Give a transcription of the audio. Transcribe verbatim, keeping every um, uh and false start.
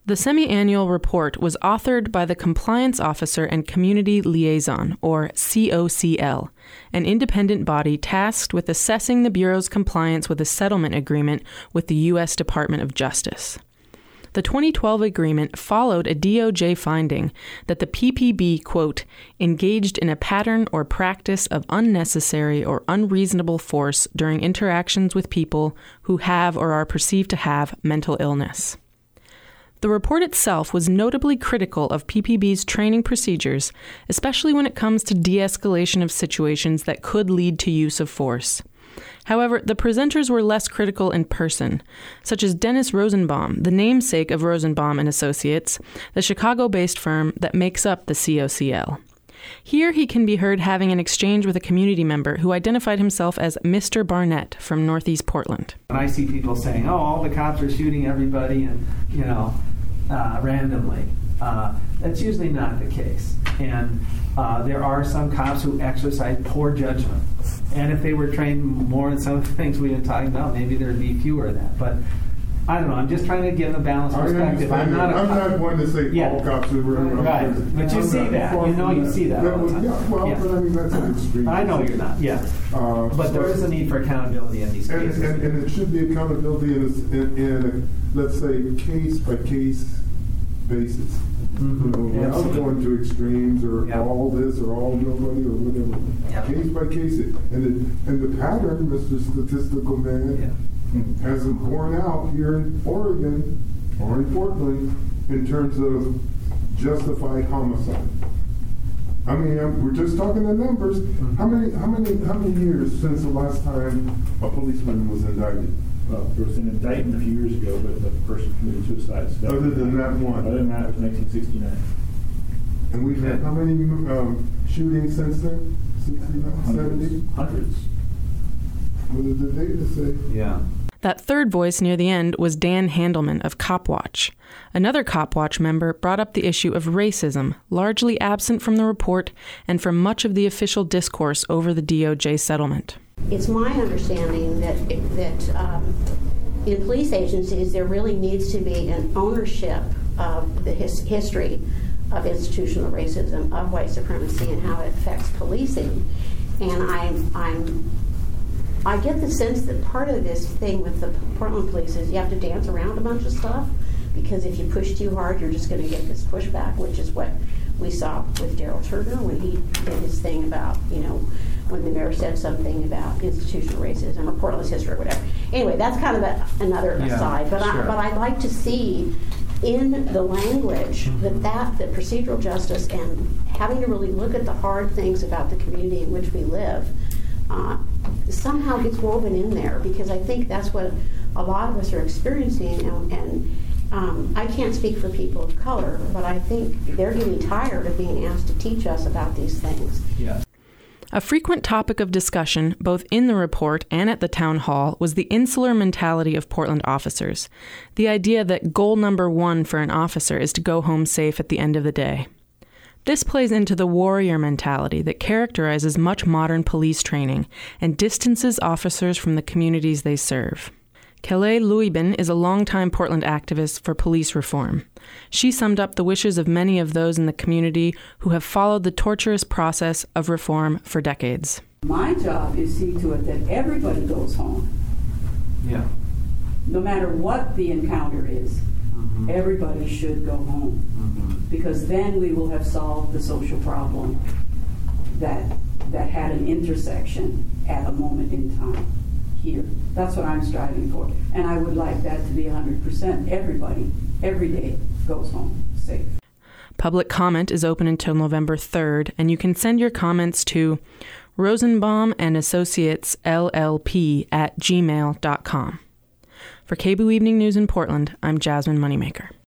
The semi-annual report was authored by the Compliance Officer and Community Liaison, or C O C L, an independent body tasked with assessing the Bureau's compliance with a settlement agreement with the U S Department of Justice. The twenty twelve agreement followed a D O J finding that the P P B, quote, engaged in a pattern or practice of unnecessary or unreasonable force during interactions with people who have or are perceived to have mental illness. The report itself was notably critical of P P B's training procedures, especially when it comes to de-escalation of situations that could lead to use of force. However, the presenters were less critical in person, such as Dennis Rosenbaum, the namesake of Rosenbaum and Associates, the Chicago-based firm that makes up the C O C L. Here he can be heard having an exchange with a community member who identified himself as Mister Barnett from Northeast Portland. When I see people saying, oh, all the cops are shooting everybody and, you know, uh, randomly, uh, that's usually not the case. And uh, there are some cops who exercise poor judgment. And if they were trained more in some of the things we've been talking about, maybe there'd be fewer of that. But I don't know. I'm just trying to give a balanced perspective. I'm not, a I'm cop. not one to say yeah. all cops are right. But you I'm see that. You know you see that. that all the time. Yeah, well, yeah. but I mean, that's an extreme. I know you're not, yeah. Uh, but there is a need for accountability in these cases. And, and, and it should be accountability in, a, in, in a, let's say, case-by-case basis. Mm-hmm. You know, without going to extremes or yep. all this or all nobody or whatever. Yep. Case by case. And the, and the pattern, Mister Statistical Man, yep. hasn't borne out here in Oregon or in Portland in terms of justified homicide. I mean, um, we're just talking the numbers. Mm-hmm. How many, how many, how many years since the last time a policeman was indicted? Well, there was an indictment a few years ago, but the person committed suicide. So Other than that one? Other than that, it was nineteen sixty-nine. And we've had how many um, shootings since then? sixty-nine, seventy? Hundreds. What did the data say? Yeah. That third voice near the end was Dan Handelman of Copwatch. Another Copwatch member brought up the issue of racism, largely absent from the report and from much of the official discourse over the D O J settlement. It's my understanding that that um, in police agencies there really needs to be an ownership of the his, history of institutional racism, of white supremacy, and how it affects policing. And I'm, I'm, I get the sense that part of this thing with the Portland police is you have to dance around a bunch of stuff, because if you push too hard, you're just going to get this pushback, which is what we saw with Daryl Turner when he did his thing about, you know, when the mayor said something about institutional racism or Portland's history or whatever. Anyway, that's kind of a, another yeah, aside. But sure. I, but I'd like to see in the language mm-hmm. that that that procedural justice and having to really look at the hard things about the community in which we live uh, somehow gets woven in there, because I think that's what a lot of us are experiencing. And, and um, I can't speak for people of color, but I think they're getting tired of being asked to teach us about these things. Yeah. A frequent topic of discussion, both in the report and at the town hall, was the insular mentality of Portland officers. The idea that goal number one for an officer is to go home safe at the end of the day. This plays into the warrior mentality that characterizes much modern police training and distances officers from the communities they serve. Kelly Louibin is a longtime Portland activist for police reform. She summed up the wishes of many of those in the community who have followed the torturous process of reform for decades. My job is to see to it that everybody goes home. Yeah. No matter what the encounter is, mm-hmm. everybody should go home. Mm-hmm. Because then we will have solved the social problem that that had an intersection at a moment in time. Here. That's what I'm striving for. And I would like that to be one hundred percent. Everybody, every day, goes home safe. Public comment is open until November third, and you can send your comments to Rosenbaum and Associates L L P at gmail dot com. For K B O O Evening News in Portland, I'm Jasmine Moneymaker.